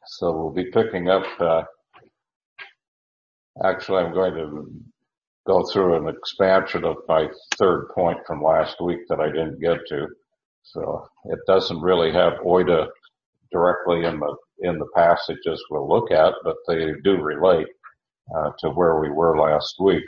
So we'll be picking up, actually I'm going to go through an expansion of my third point from last week that I didn't get to. So it doesn't really have oida directly in the passages we'll look at, but they do relate to where we were last week.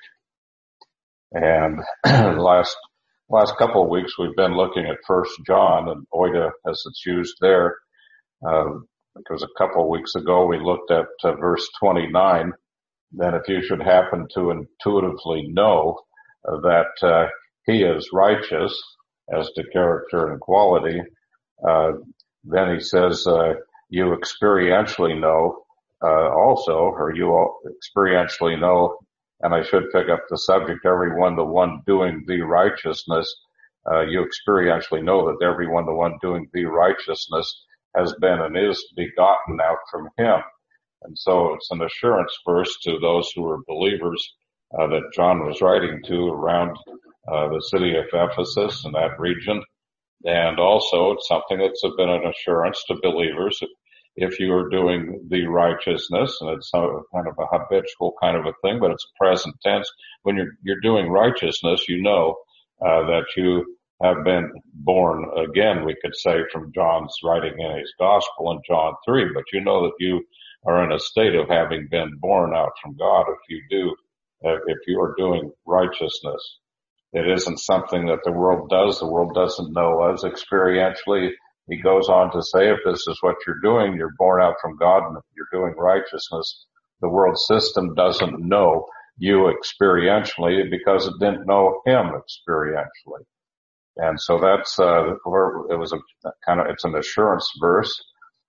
And last couple of weeks we've been looking at 1 John and oida as it's used there. Because a couple of weeks ago we looked at verse 29. Then if you should happen to intuitively know that he is righteous as to character and quality, then he says you experientially know also, or you experientially know, and I should pick up the subject, everyone the one doing the righteousness, you experientially know that everyone the one doing the righteousness has been and is begotten out from him. And so it's an assurance verse to those who are believers that John was writing to around the city of Ephesus and that region. And also it's something that's been an assurance to believers if you are doing the righteousness, and it's kind of a habitual kind of a thing, but it's present tense. When you're doing righteousness, you know that you have been born again, we could say, from John's writing in his gospel in John 3, but you know that you are in a state of having been born out from God if you are doing righteousness. It isn't something that the world does. The world doesn't know us experientially. He goes on to say, if this is what you're doing, you're born out from God and you're doing righteousness. The world system doesn't know you experientially because it didn't know him experientially. And so that's where it was it's an assurance verse.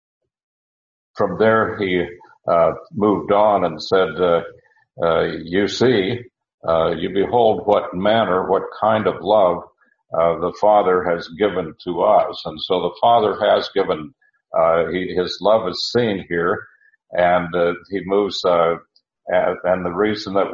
From there he moved on and said, you see, you behold what manner, what kind of love the Father has given to us. And so the Father has given, his love is seen here, and he moves, and the reason that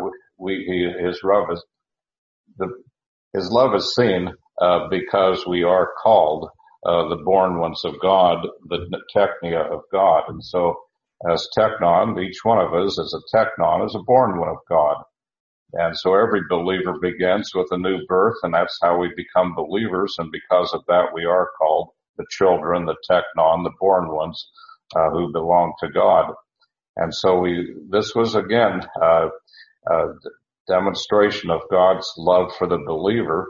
his love is seen because we are called the born ones of God, the teknia of God. And so as teknon, each one of us as a teknon is a born one of God. And so every believer begins with a new birth, and that's how we become believers. And because of that, we are called the children, the teknon, the born ones who belong to God. And so this was again a demonstration of God's love for the believer.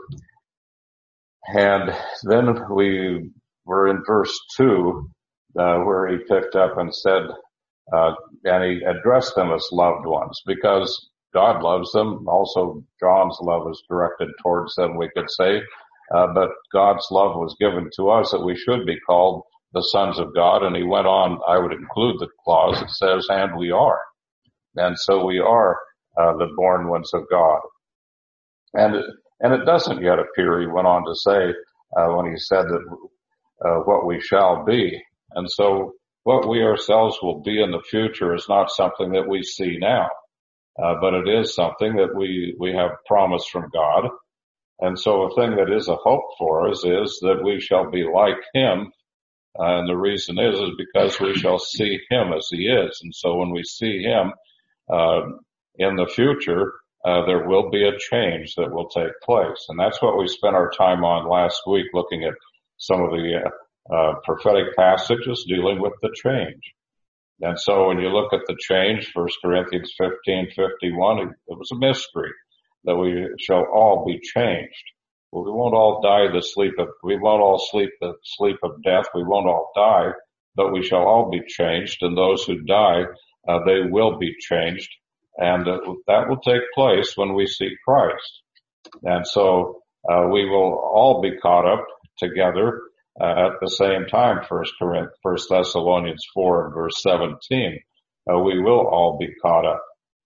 And then we were in verse 2, where he picked up and said, and he addressed them as loved ones because God loves them. Also, John's love is directed towards them, we could say. But God's love was given to us that we should be called the sons of God. And he went on, I would include the clause that says, and we are. And so we are the born ones of God. And it doesn't yet appear, he went on to say, when he said that what we shall be. And so what we ourselves will be in the future is not something that we see now, but it is something that we have promise from God. And so a thing that is a hope for us is that we shall be like him. And the reason is because we shall see him as he is. And so when we see him in the future, there will be a change that will take place. And that's what we spent our time on last week, looking at some of the prophetic passages dealing with the change. And so when you look at the change, 1 Corinthians 15:51, it was a mystery that we shall all be changed. Well, we won't all we won't all sleep the sleep of death. We won't all die, but we shall all be changed. And those who die, they will be changed. And that will take place when we see Christ. And so we will all be caught up together at the same time. 1 Thessalonians 4 and verse 17. We will all be caught up,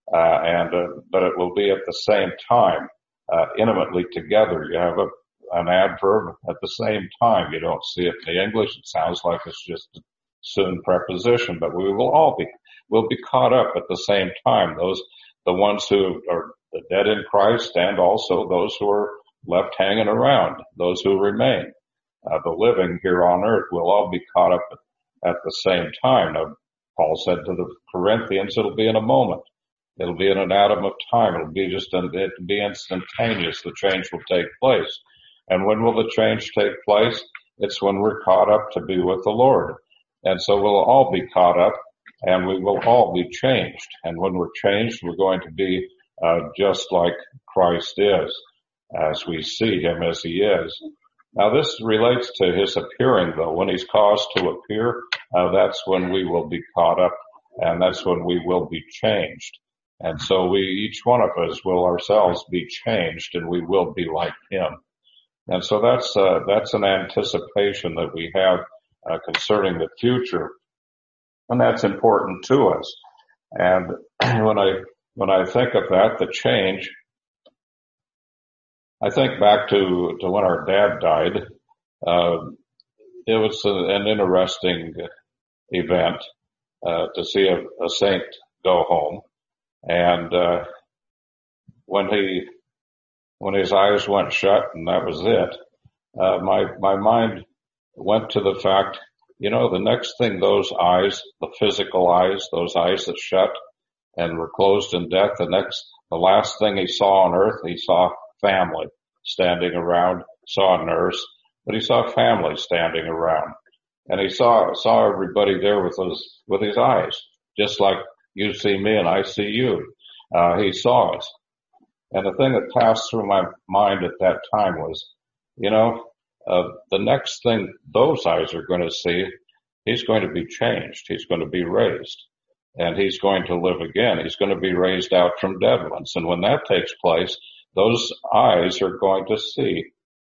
but it will be at the same time, intimately together. You have an adverb at the same time. You don't see it in the English. It sounds like it's just a soon preposition, but we'll be caught up at the same time. The ones who are dead in Christ, and also those who are left hanging around, those who remain. The living here on earth will all be caught up at the same time. Now, Paul said to the Corinthians, it'll be in a moment. It'll be in an atom of time. It'll be it'll be instantaneous. The change will take place. And when will the change take place? It's when we're caught up to be with the Lord. And so we'll all be caught up and we will all be changed. And when we're changed, we're going to be just like Christ is, as we see him as he is. Now this relates to his appearing though. When he's caused to appear, that's when we will be caught up and that's when we will be changed. And so each one of us will ourselves be changed and we will be like him. And so that's an anticipation that we have concerning the future. And that's important to us. And when I think of that, the change, I think back to when our dad died. It was an interesting event to see a saint go home. And when his eyes went shut and that was it, my mind went to the fact, the next thing those eyes, the physical eyes, those eyes that shut and were closed in death, the last thing he saw on earth, he saw family standing around, saw a nurse, but he saw family standing around. And he saw everybody there with his eyes, just like you see me and I see you. He saw us. And the thing that passed through my mind at that time was, the next thing those eyes are going to see, he's going to be changed. He's going to be raised. And he's going to live again. He's going to be raised out from dead ones. And when that takes place, those eyes are going to see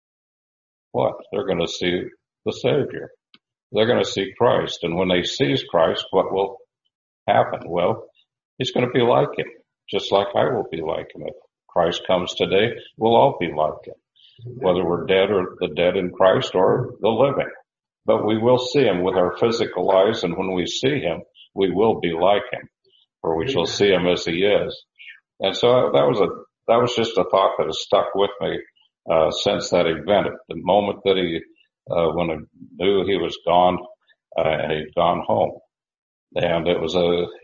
what? They're going to see the Savior. They're going to see Christ. And when they see Christ, what will happen? Well, he's going to be like him, just like I will be like him. If Christ comes today, we'll all be like him, whether we're dead or the dead in Christ or the living. But we will see him with our physical eyes, and when we see him, we will be like him, for we shall see him as he is. And so that was just a thought that has stuck with me since that event. At the moment that when I knew he was gone, and he'd gone home. And it was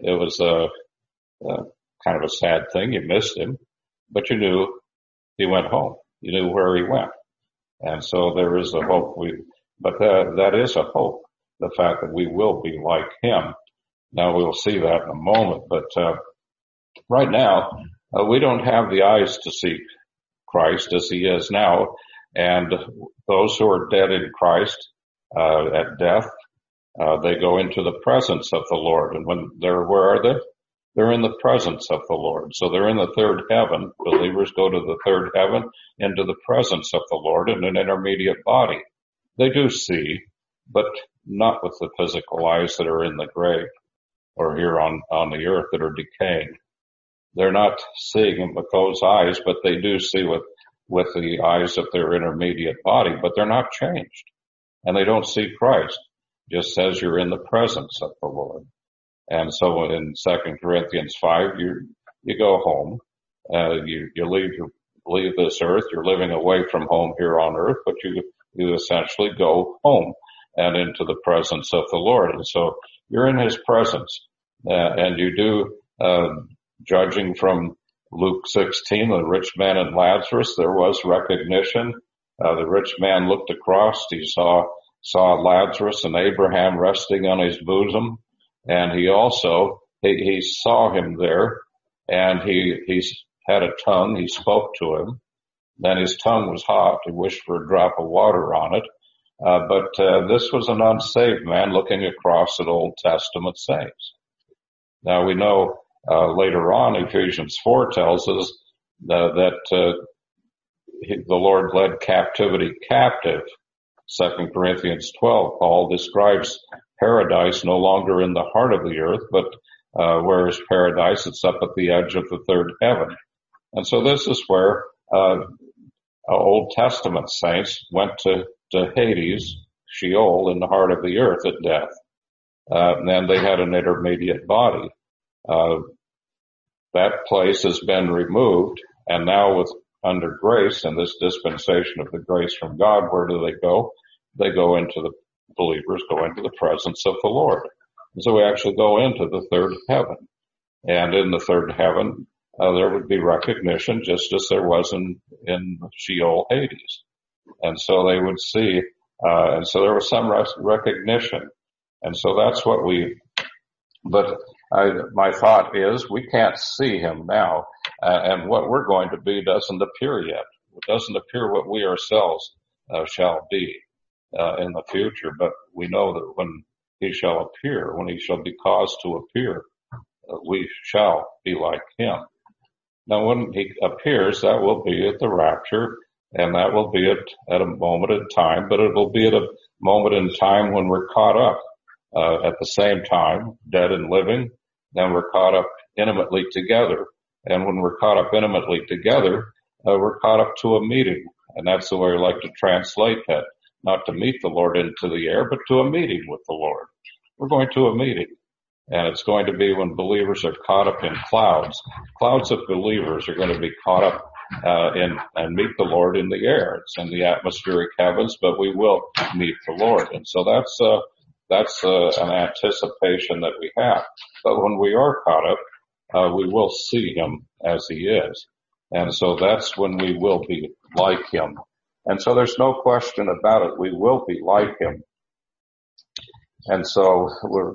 a kind of a sad thing. You missed him, but you knew he went home. You knew where he went. And so there is a hope. But that is a hope, the fact that we will be like him. Now we'll see that in a moment, but right now, we don't have the eyes to see Christ as he is now. And those who are dead in Christ, at death, they go into the presence of the Lord. And where are they? They're in the presence of the Lord. So they're in the third heaven. Believers go to the third heaven, into the presence of the Lord in an intermediate body. They do see, but not with the physical eyes that are in the grave or here on the earth that are decaying. They're not seeing him with those eyes, but they do see with the eyes of their intermediate body, but they're not changed. And they don't see Christ. Just says you're in the presence of the Lord. And so in 2 Corinthians 5, you go home, you leave this earth, you're living away from home here on earth, but you essentially go home and into the presence of the Lord. And so you're in his presence, and you do, judging from Luke 16, the rich man and Lazarus, there was recognition. The rich man looked across, he saw Lazarus and Abraham resting on his bosom. And he also, he saw him there, and he had a tongue, he spoke to him. Then his tongue was hot, he wished for a drop of water on it. But this was an unsaved man looking across at Old Testament saints. Now we know, later on, Ephesians 4 tells us that the Lord led captivity captive. 2 Corinthians 12, Paul describes paradise no longer in the heart of the earth, but where is paradise? It's up at the edge of the third heaven. And so this is where Old Testament saints went to Hades, Sheol, in the heart of the earth at death. And they had an intermediate body. That place has been removed, and now under grace and this dispensation of the grace from God, where do they go? They go into the presence of the Lord. And so we actually go into the third heaven. And in the third heaven, there would be recognition just as there was in Sheol, Hades. And so they would see, and so there was some recognition. And so that's what my thought is we can't see him now. And what we're going to be doesn't appear yet. It doesn't appear what we ourselves shall be in the future. But we know that when he shall appear, when he shall be caused to appear, we shall be like him. Now, when he appears, that will be at the rapture, and that will be at a moment in time, but it will be at a moment in time when we're caught up at the same time, dead and living, then we're caught up intimately together. And when we're caught up intimately together, we're caught up to a meeting. And that's the way I like to translate that. Not to meet the Lord into the air, but to a meeting with the Lord. We're going to a meeting. And it's going to be when believers are caught up in clouds. Clouds of believers are going to be caught up and meet the Lord in the air. It's in the atmospheric heavens, but we will meet the Lord. And so that's an anticipation that we have. But when we are caught up, we will see him as he is. And so that's when we will be like him. And so there's no question about it. We will be like him. And so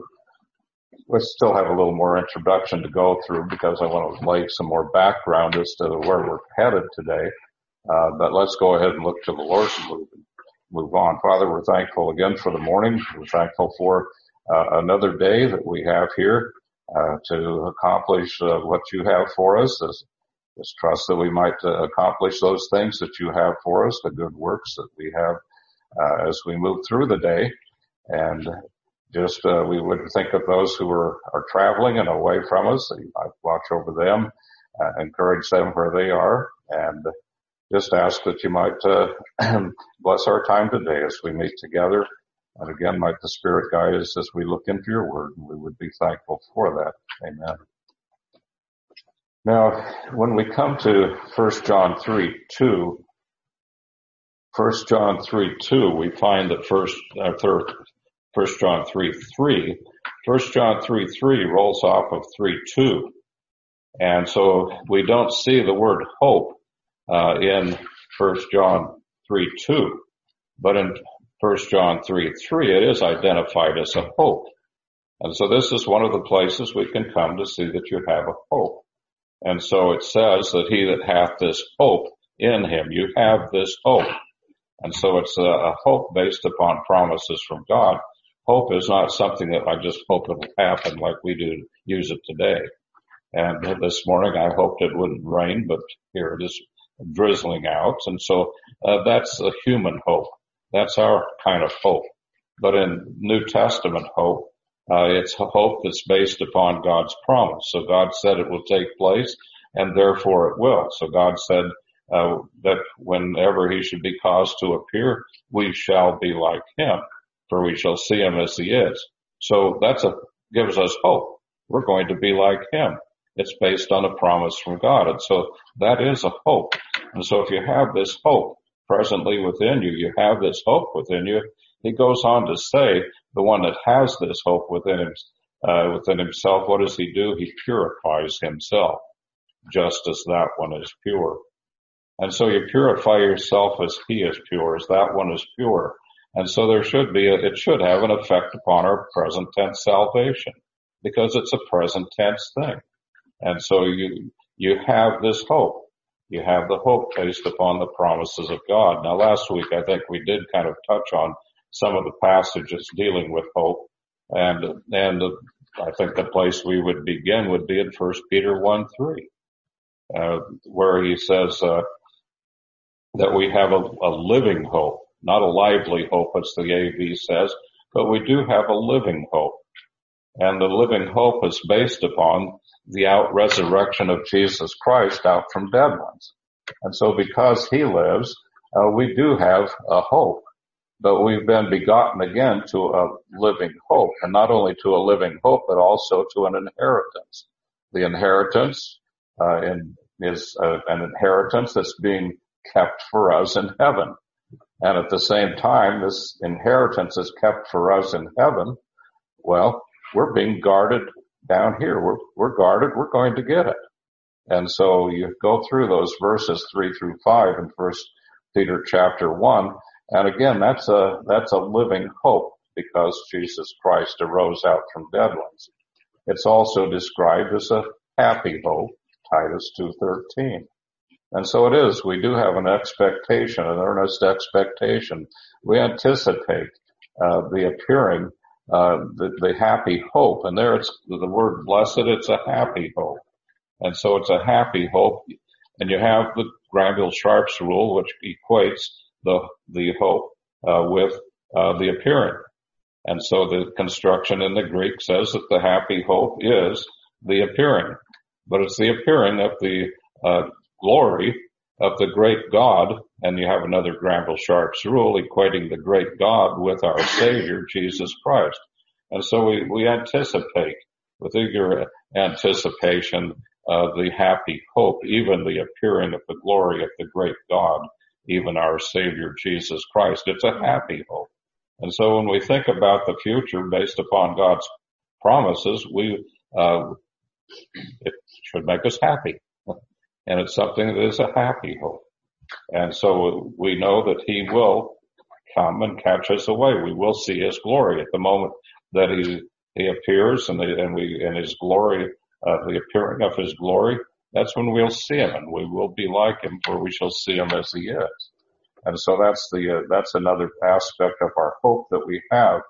we still have a little more introduction to go through because I want to lay some more background as to where we're headed today. But let's go ahead and look to the Lord and move on. Father, we're thankful again for the morning. We're thankful for another day that we have here to accomplish what you have for us. Just trust that we might accomplish those things that you have for us, the good works that we have as we move through the day. And just we would think of those who are traveling and away from us, that you might watch over them, encourage them where they are, and just ask that you might bless our time today as we meet together. And again, might the Spirit guide us as we look into your word, and we would be thankful for that. Amen. Now, when we come to 1 John 3:2, we find that 1 John 3:3, 1 John 3:3 rolls off of 3:2. And so we don't see the word hope in 1 John 3:2, but in 1 John 3:3 it is identified as a hope. And so this is one of the places we can come to see that you have a hope. And so it says that he that hath this hope in him, you have this hope. And so it's a hope based upon promises from God. Hope is not something that I just hope it'll happen like we do use it today. And this morning I hoped it wouldn't rain, but here it is drizzling out. And so that's a human hope. That's our kind of hope. But in New Testament hope, it's a hope that's based upon God's promise. So God said it will take place, and therefore it will. So God said that whenever he should be caused to appear, we shall be like him, for we shall see him as he is. So gives us hope. We're going to be like him. It's based on a promise from God. And so that is a hope. And so if you have this hope presently within you, you have this hope within you. He goes on to say, the one that has this hope within himself, what does he do? He purifies himself, just as that one is pure. And so you purify yourself as he is pure, as that one is pure. And so it should have an effect upon our present tense salvation, because it's a present tense thing. And so you have this hope. You have the hope based upon the promises of God. Now last week I think we did kind of touch on some of the passages dealing with hope. And I think the place we would begin would be in 1 Peter 1:3, where he says, that we have a living hope, not a lively hope, as the AV says, but we do have a living hope. And the living hope is based upon the out-resurrection of Jesus Christ out from dead ones. And so because he lives, we do have a hope. But we've been begotten again to a living hope, and not only to a living hope, but also to an inheritance. The inheritance is an inheritance that's being kept for us in heaven. And at the same time, this inheritance is kept for us in heaven. Well, we're being guarded down here. We're guarded. We're going to get it. And so you go through those verses 3 through 5 in 1 Peter chapter 1. And again, that's a living hope because Jesus Christ arose out from dead ones. It's also described as a happy hope, Titus 2:13. And so it is. We do have an expectation, an earnest expectation. We anticipate the appearing, the happy hope. And there it's the word blessed, it's a happy hope. And so it's a happy hope. And you have the Granville-Sharp's rule, which equates the hope with the appearing. And so the construction in the Greek says that the happy hope is the appearing. But it's the appearing of the glory of the great God, and you have another Granville-Sharp's rule equating the great God with our Savior, Jesus Christ. And so we anticipate, with eager anticipation, the happy hope, even the appearing of the glory of the great God, even our Savior, Jesus Christ. It's a happy hope. And so when we think about the future based upon God's promises, it should make us happy. And it's something that is a happy hope. And so we know that He will come and catch us away. We will see His glory at the moment that He appears and His glory, the appearing of His glory. That's when we'll see Him and we will be like Him, for we shall see Him as He is. And so that's another aspect of our hope that we have.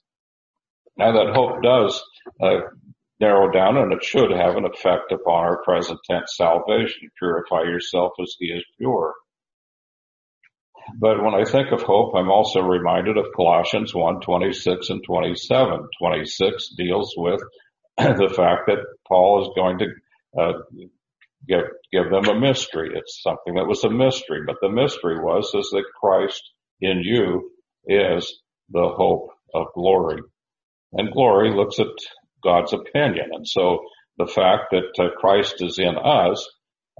Now that hope does narrow down, and it should have an effect upon our present tense salvation. Purify yourself as He is pure. But when I think of hope, I'm also reminded of Colossians 1:26 and 27. 26 deals with the fact that Paul is going to give them a mystery. It's something that was a mystery, but the mystery is that Christ in you is the hope of glory. And glory looks at God's opinion. And so the fact that Christ is in us,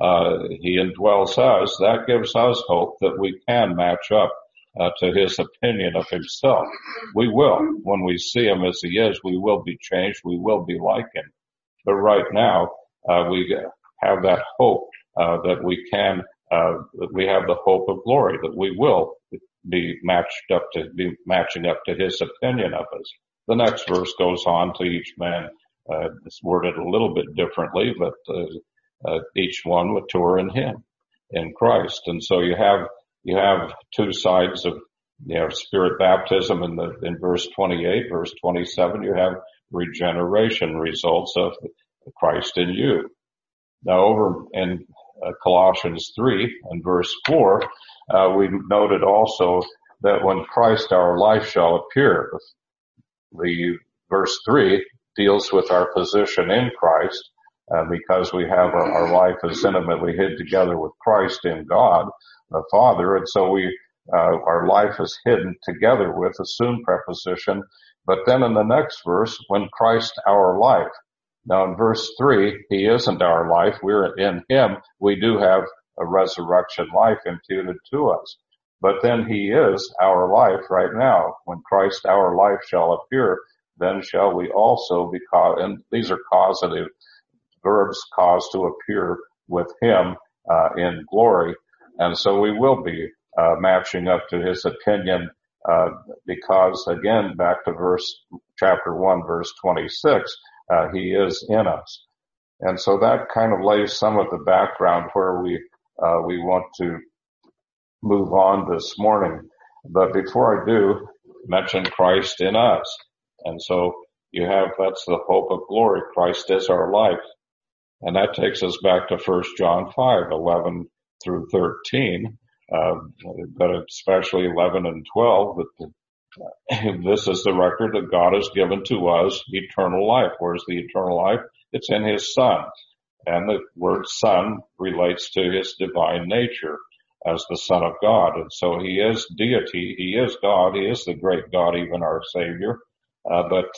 He indwells us, that gives us hope that we can match up to His opinion of Himself. We will. When we see Him as He is, we will be changed. We will be like Him. But right now, we have that hope that we can, that we have the hope of glory, that we will be matching up to His opinion of us. The next verse goes on to each man. It's worded a little bit differently, but each one mature in Him, in Christ. And so you have two sides of spirit baptism in verse 28, verse 27. You have regeneration results of Christ in you. Now over in Colossians 3 and verse 4, we noted also that when Christ our life shall appear, the verse 3 deals with our position in Christ, because we have our life is intimately hid together with Christ in God the Father, and so our life is hidden together with a soon preposition. But then in the next verse, when Christ our life. Now in verse 3, He isn't our life. We're in Him. We do have a resurrection life imputed to us. But then He is our life right now. When Christ our life shall appear, then shall we also be caught. And these are causative verbs, cause to appear with Him in glory. And so we will be matching up to His opinion, because again, back to chapter 1, verse 26, He is in us. And so that kind of lays some of the background where we want to move on this morning. But before I do, mention Christ in us. And so that's the hope of glory. Christ is our life. And that takes us back to 1 John 5:11 through 13, but especially 11 and 12, that this is the record that God has given to us, eternal life. Where's the eternal life? It's in His Son. And the word Son relates to His divine nature as the Son of God. And so He is deity. He is God. He is the great God, even our Savior. But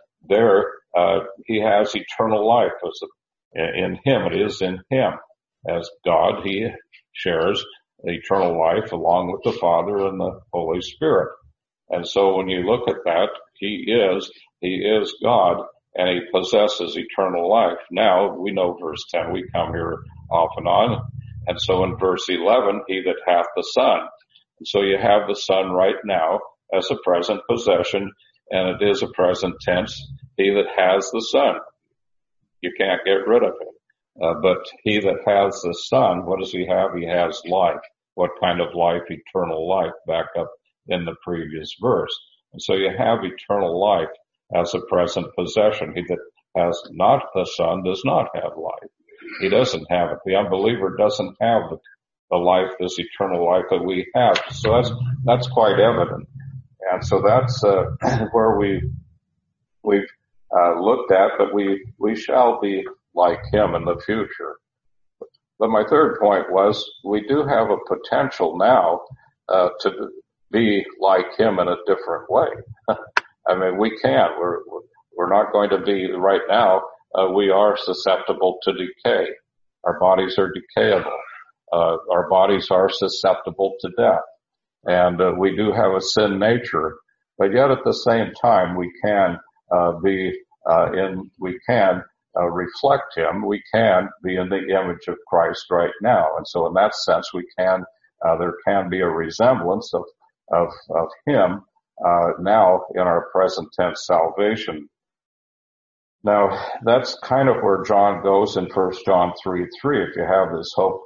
He has eternal life in Him. It is in Him. As God, He shares eternal life along with the Father and the Holy Spirit. And so when you look at that, he is God, and he possesses eternal life. Now, we know verse 10, we come here off and on. And so in verse 11, he that hath the Son. And so you have the Son right now as a present possession, and it is a present tense. He that has the Son. You can't get rid of him. But he that has the Son, what does he have? He has life. What kind of life? Eternal life, back up in the previous verse. And so you have eternal life as a present possession. He that has not the Son does not have life. He doesn't have it. The unbeliever doesn't have the life, this eternal life that we have. So that's quite evident. And so that's where we've looked at that we shall be like him in the future. But my third point was we do have a potential now to be like him in a different way. I mean, we can. We're not going to be right now. We are susceptible to decay. Our bodies are decayable. Our bodies are susceptible to death. And we do have a sin nature, but yet at the same time we can reflect him. We can be in the image of Christ right now. And so in that sense there can be a resemblance of him now in our present tense salvation. Now, that's kind of where John goes in 1 John 3:3. If you have this hope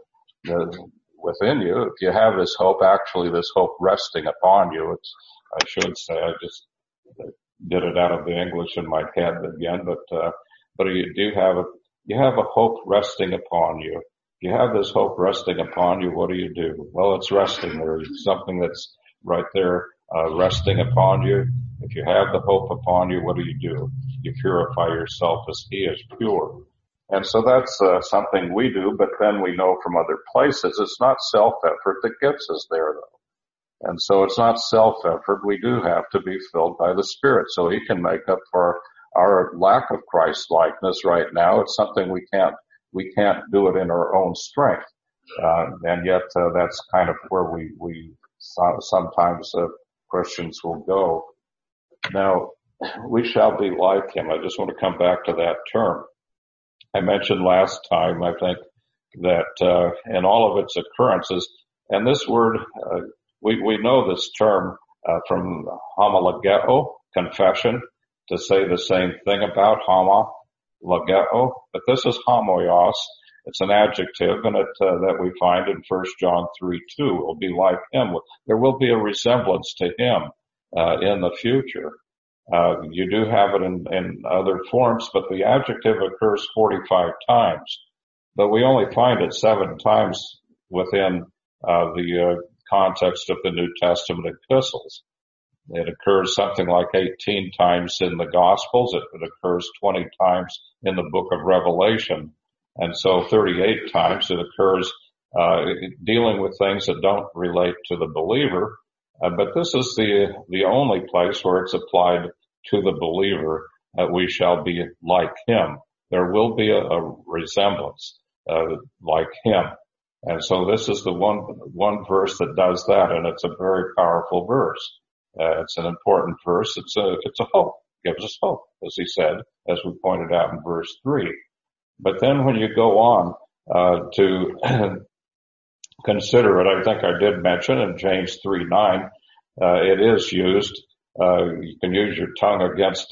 within you, if you have this hope, actually this hope resting upon you, I should say, I just did it out of the English in my head again, but you do have you have a hope resting upon you. If you have this hope resting upon you, what do? Well, it's resting. There's something that's right there, resting upon you. If you have the hope upon you, what do? You purify yourself as he is pure. And so that's something we do, but then we know from other places it's not self-effort that gets us there, though. And so it's not self-effort. We do have to be filled by the Spirit so he can make up for our lack of Christ-likeness right now. It's something we can't do it in our own strength. And yet that's kind of where we sometimes Christians will go. Now, we shall be like him. I just want to come back to that term. I mentioned last time, I think, that in all of its occurrences, and this word, we know this term from homologeo, confession, to say the same thing about homologeo, but this is homoios. It's an adjective, and that we find in 1 John 3:2. It will be like him. There will be a resemblance to him in the future. You do have it in other forms, but the adjective occurs 45 times. But we only find it 7 times within the context of the New Testament epistles. It occurs something like 18 times in the Gospels. It occurs 20 times in the book of Revelation. And so 38 times it occurs dealing with things that don't relate to the believer. But this is the only place where it's applied to the believer that we shall be like him. There will be a resemblance like him. And so this is the one verse that does that, and it's a very powerful verse. It's an important verse. It's a hope. It gives us hope, as he said, as we pointed out in verse 3. But then when you go on to consider it, I think I did mention in James 3:9, it is used. You can use your tongue against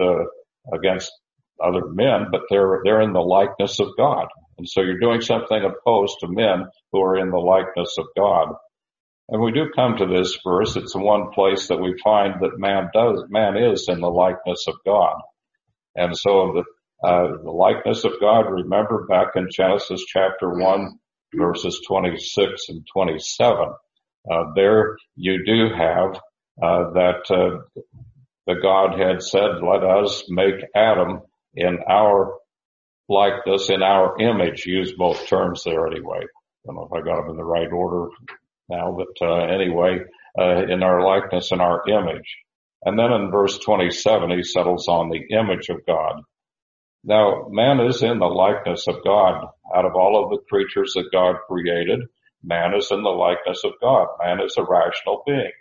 other men, but they're in the likeness of God, and so you're doing something opposed to men who are in the likeness of God. And we do come to this verse. It's the one place that we find that man is in the likeness of God, and so the likeness of God. Remember back in Genesis chapter 1, verses 26 and 27. There you do have that the Godhead said, "Let us make Adam in our likeness, in our image." Use both terms there anyway. I don't know if I got them in the right order now, but anyway, in our likeness, in our image. And then in verse 27, he settles on the image of God. Now, man is in the likeness of God. Out of all of the creatures that God created, man is in the likeness of God. Man is a rational being.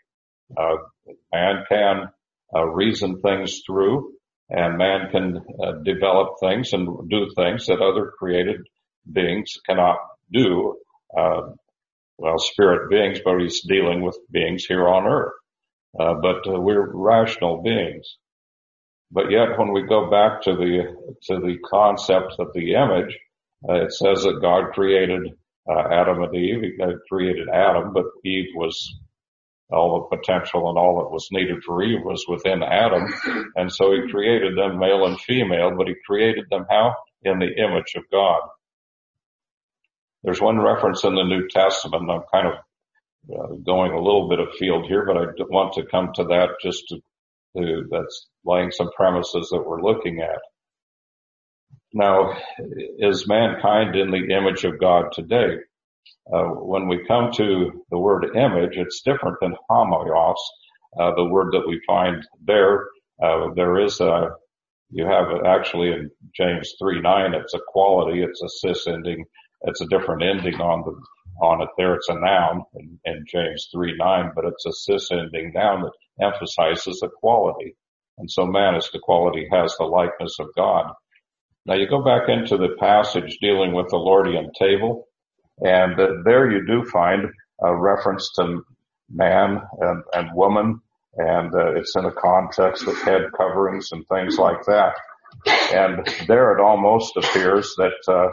Man can reason things through, and man can develop things and do things that other created beings cannot do. Spirit beings, but he's dealing with beings here on earth. But we're rational beings. But yet, when we go back to the concept of the image, it says that God created Adam and Eve. He created Adam, but Eve was all the potential and all that was needed for Eve was within Adam. And so he created them male and female, but he created them how? In the image of God. There's one reference in the New Testament. I'm kind of going a little bit afield here, but I want to come to that just to that's laying some premises that we're looking at. Now, is mankind in the image of God today? When we come to the word image, it's different than homoios, the word that we find there. There is you have actually in James 3:9, it's a quality, it's a cis ending, it's a different ending on it there. It's a noun in James 3:9, but it's a cis ending noun that emphasizes the quality. And so man as the quality has the likeness of God. Now you go back into the passage dealing with the Lordian table, and there you do find a reference to man and woman, and it's in a context of head coverings and things like that. And there it almost appears that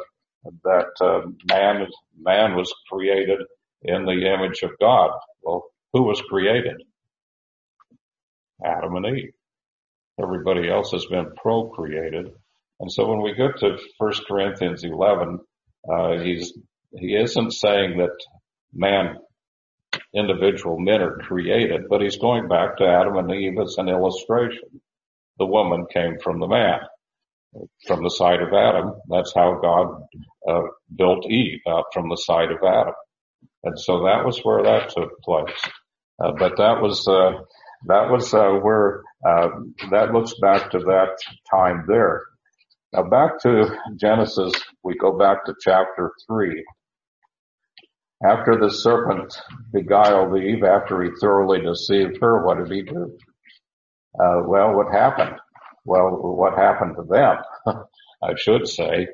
man was created in the image of God. Well, who was created? Adam and Eve. Everybody else has been procreated. And so when we go to 1 Corinthians 11, he isn't saying that individual men are created, but he's going back to Adam and Eve as an illustration. The woman came from the man, from the side of Adam. That's how God built Eve, out from the side of Adam. And so that was where that took place. But that was where that looks back to that time there. Now back to Genesis, we go back to chapter 3. After the serpent beguiled Eve, after he thoroughly deceived her, what did he do? What happened? Well, what happened to them? I should say.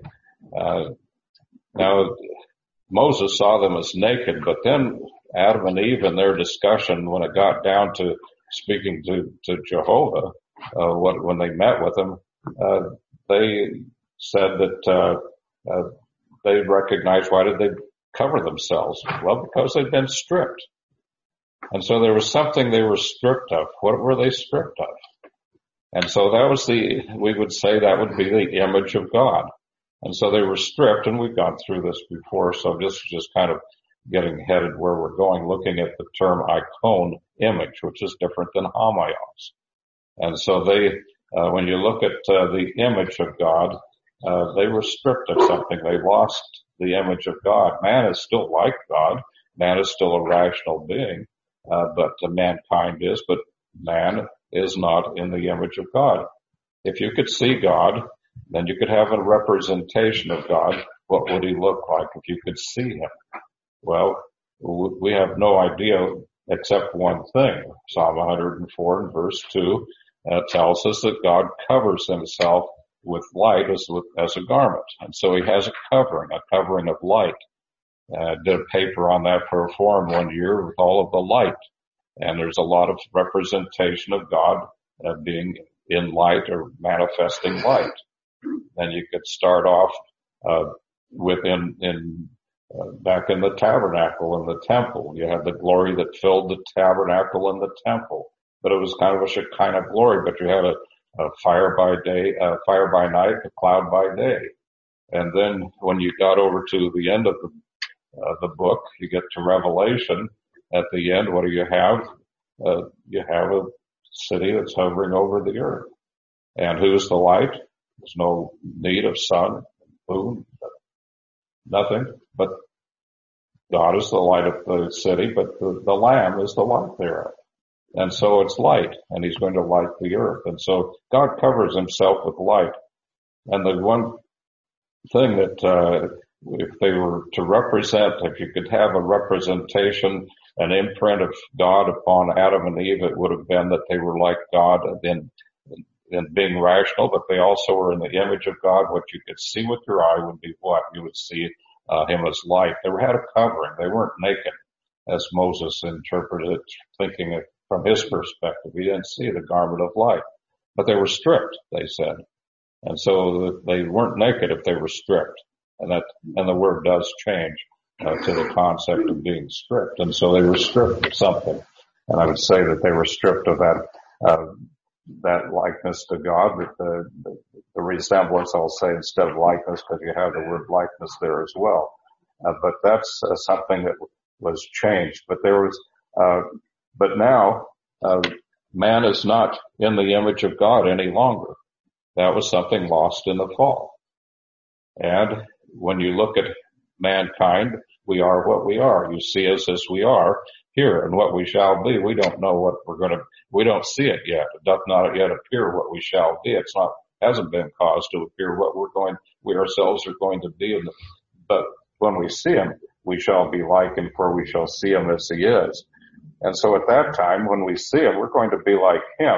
Now, Moses saw them as naked, but then Adam and Eve in their discussion, when it got down to speaking to Jehovah, when they met with him, they said that they recognized, why did they cover themselves? Well, because they'd been stripped. And so there was something they were stripped of. What were they stripped of? And so that was we would say that would be the image of God. And so they were stripped, and we've gone through this before, so this is just kind of getting headed where we're going, looking at the term icon, image, which is different than homoios. And so when you look at the image of God, they were stripped of something. They lost the image of God. Man is still like God. Man is still a rational being, but mankind is, but man is not in the image of God. If you could see God, then you could have a representation of God. What would he look like if you could see him? Well, we have no idea except one thing. Psalm 104 and verse 2 tells us that God covers himself with light as a garment. And so he has a covering of light. Did a paper on that for a forum one year with all of the light. And there's a lot of representation of God being in light or manifesting light. And you could start off back in the tabernacle and the temple. You had the glory that filled the tabernacle and the temple. But it was kind of a Shekinah glory, but you had a fire by day, fire by night, a cloud by day. And then when you got over to the end of the book, you get to Revelation. At the end, what do you have? You have a city that's hovering over the earth. And who's the light? There's no need of sun, moon, nothing. But God is the light of the city, but the Lamb is the light thereof. And so it's light, and he's going to light the earth. And so God covers himself with light. And the one thing that if they were to represent, if you could have a representation an imprint of God upon Adam and Eve, it would have been that they were like God in being rational, but they also were in the image of God. What you could see with your eye would be what? You would see him as light. They had a covering. They weren't naked, as Moses interpreted it, thinking it from his perspective. He didn't see the garment of light. But they were stripped, they said. And so they weren't naked if they were stripped. And the word does change to the concept of being stripped. And so they were stripped of something. And I would say that they were stripped of that likeness to God, that the resemblance, I'll say, instead of likeness, because you have the word likeness there as well. But that's something that was changed. But now, man is not in the image of God any longer. That was something lost in the fall. And when you look at mankind, we are what we are. You see us as we are here, and what we shall be. We don't know what we don't see it yet. It doth not yet appear what we shall be. Hasn't been caused to appear what we ourselves are going to be. But when we see him, we shall be like him, for we shall see him as he is. And so at that time, when we see him, we're going to be like him.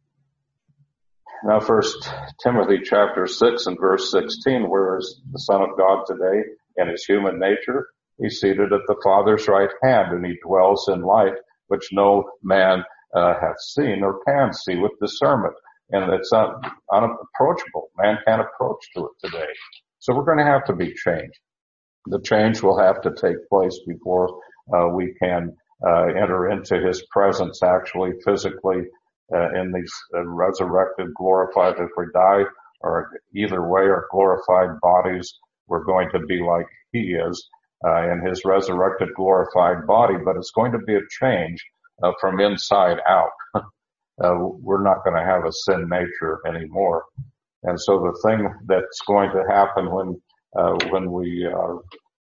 Now, 1 Timothy chapter 6 and verse 16, where is the Son of God today in his human nature? He's seated at the Father's right hand, and he dwells in light which no man hath seen or can see with discernment. And it's unapproachable. Man can't approach to it today. So we're going to have to be changed. The change will have to take place before we can enter into his presence actually, physically, in these resurrected, glorified, if we die, or either way, our glorified bodies, we're going to be like he is in his resurrected, glorified body, but it's going to be a change from inside out. We're not going to have a sin nature anymore. And so the thing that's going to happen when we are,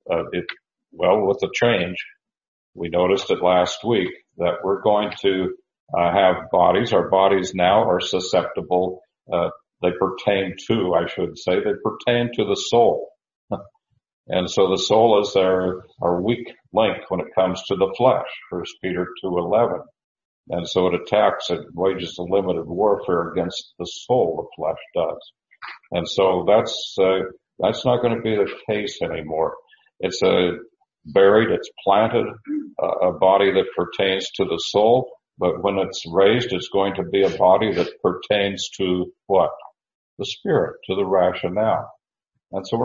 with the change, we noticed it last week that we're going to have bodies. Our bodies now are susceptible. They pertain to the soul. And so the soul is our weak link when it comes to the flesh, 1 Peter 2:11. And so it attacks, it wages a limited warfare against the soul, the flesh does. And so that's not going to be the case anymore. It's buried, it's planted, a body that pertains to the soul, but when it's raised, it's going to be a body that pertains to what? The spirit, to the rationale. And so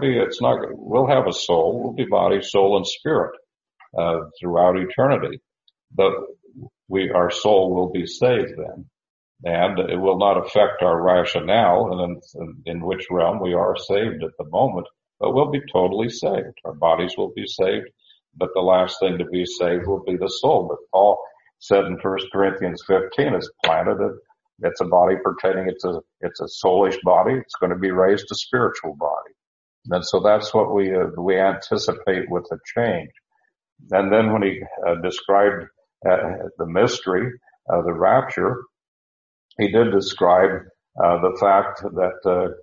we'll have a soul, we'll be body, soul, and spirit, throughout eternity. But our soul will be saved then. And it will not affect our rationale, and in which realm we are saved at the moment, but we'll be totally saved. Our bodies will be saved, but the last thing to be saved will be the soul. But Paul said in 1 Corinthians 15, it's planted, it's a body pertaining, it's a soulish body, it's going to be raised a spiritual body. And so that's what we anticipate with the change. And then when he described the mystery, the rapture, he did describe the fact that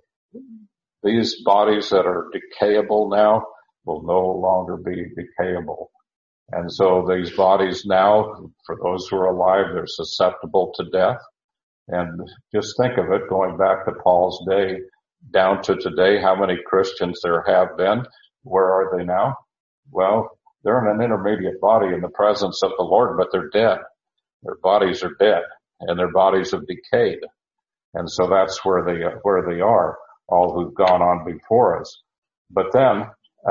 these bodies that are decayable now will no longer be decayable. And so these bodies now, for those who are alive, they're susceptible to death. And just think of it, going back to Paul's day down to today, how many Christians there have been. Where are they now? Well, they're in an intermediate body in the presence of the Lord, but they're dead. Their bodies are dead, and their bodies have decayed. And so that's where they are, all who've gone on before us. But then,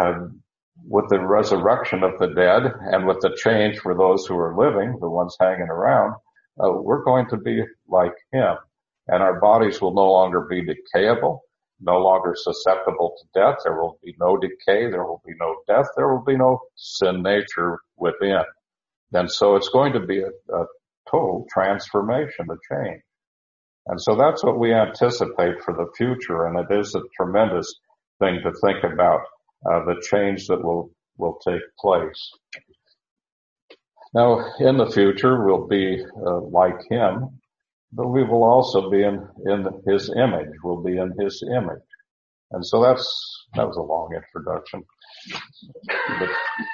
with the resurrection of the dead and with the change for those who are living, the ones hanging around, we're going to be like him. And our bodies will no longer be decayable, no longer susceptible to death. There will be no decay. There will be no death. There will be no sin nature within. And so it's going to be a total transformation, a change. And so that's what we anticipate for the future. And it is a tremendous thing to think about, the change that will take place. Now, in the future, we'll be like him, but we will also be in his image. We'll be in his image. And so that was a long introduction. But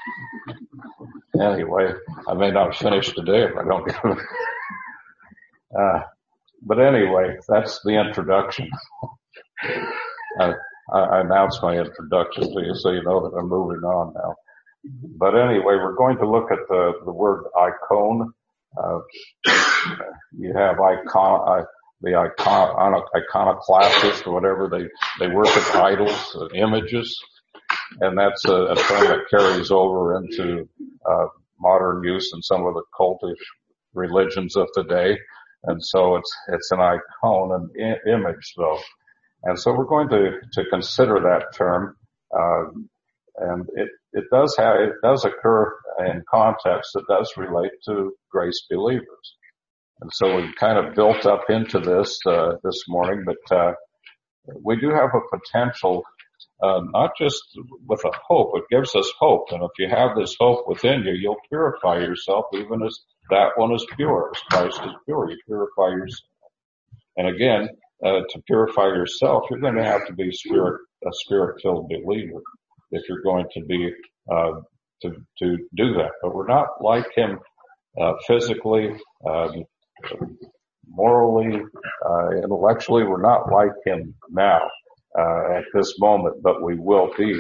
anyway, I may not finish today if I don't get it. But anyway, that's the introduction. I announced my introduction to you so you know that I'm moving on now. But anyway, we're going to look at the word icon. You have iconoclasts or whatever. They worship idols, images, and that's a term that carries over into modern use in some of the cultish religions of today. And so it's an icon, an image though. And so we're going to consider that term, and it does occur in context that does relate to grace believers. And so we've kind of built up into this morning, but we do have a potential, not just with a hope, it gives us hope. And if you have this hope within you, you'll purify yourself even as that one is pure, as Christ is pure. You purify yourself. And again, to purify yourself, you're going to have to be a spirit-filled believer if you're going to be, to do that. But we're not like him, physically, morally, intellectually. We're not like him now, at this moment, but we will be.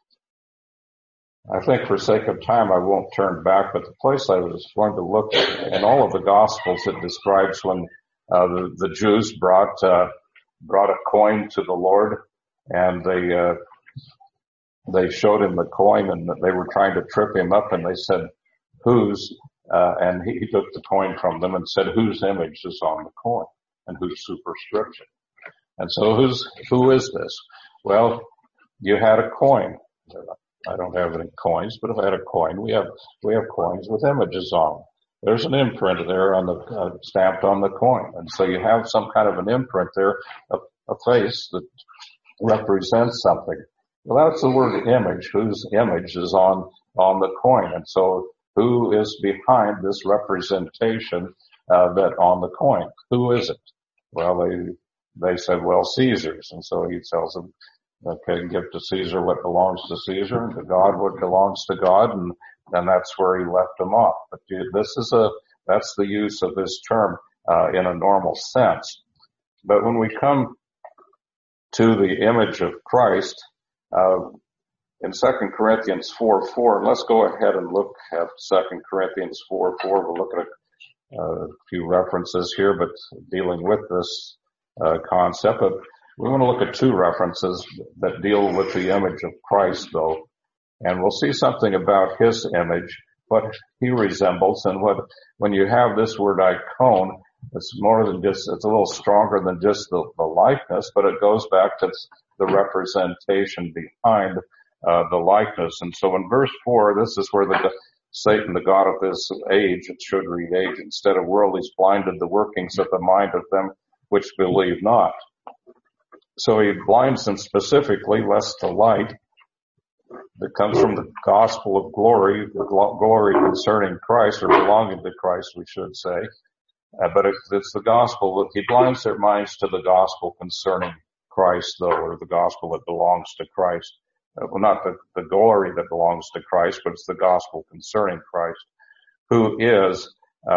I think for sake of time, I won't turn back, but the place I was going to look at, in all of the Gospels, it describes when the Jews brought a coin to the Lord, and they showed him the coin, and they were trying to trip him up, and they said, "Whose?" And he took the coin from them and said, "Whose image is on the coin, and whose superscription?" And so, who is this? Well, you had a coin. I don't have any coins, but if I had a coin, we have coins with images on. There's an imprint there on the stamped on the coin, and so you have some kind of an imprint there, a face that represents something. Well, that's the word image. Whose image is on the coin, and so who is behind this representation that on the coin? Who is it? Well, they said, well, Caesar's, and so he tells them, okay, give to Caesar what belongs to Caesar, and to God what belongs to God, and that's where he left them off. But that's the use of this term, in a normal sense. But when we come to the image of Christ, in 2 Corinthians 4:4, let's go ahead and look at 2 Corinthians 4:4. We'll look at a few references here, but dealing with this, concept. But we want to look at two references that deal with the image of Christ, though. And we'll see something about his image, what he resembles, and when you have this word icon, it's more than just, it's a little stronger than just the likeness, but it goes back to the representation behind the likeness. And so in verse 4, this is where Satan, the god of this age, it should read age, instead of world, he's blinded the workings of the mind of them which believe not. So he blinds them specifically, lest the light that comes from the gospel of glory, the glory concerning Christ, or belonging to Christ, we should say. But it's the gospel that he blinds their minds to the gospel concerning Christ, though, or the gospel that belongs to Christ. Well, not the glory that belongs to Christ, but it's the gospel concerning Christ, who is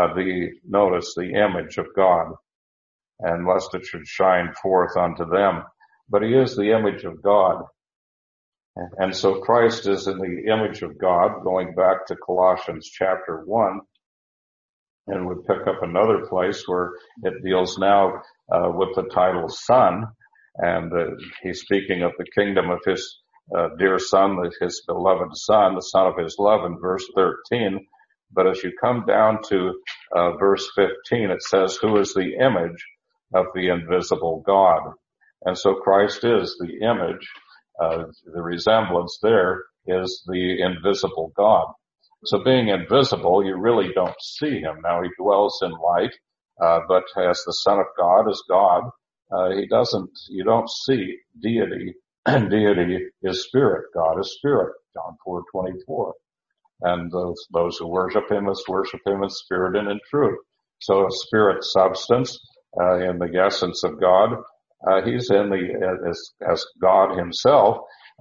the image of God, and lest it should shine forth unto them. But he is the image of God. And so Christ is in the image of God, going back to Colossians chapter 1. And we pick up another place where it deals now with the title Son. And he's speaking of the kingdom of his dear Son, his beloved Son, the Son of his love in verse 13. But as you come down to verse 15, it says, who is the image of the invisible God? And so Christ is the image. The resemblance there is the invisible God. So being invisible, you really don't see him. Now he dwells in light, but as the Son of God, as God, you don't see deity. Deity is spirit. God is spirit. John 4:24. And those who worship him must worship him in spirit and in truth. So a spirit substance, in the essence of God, He's as God himself.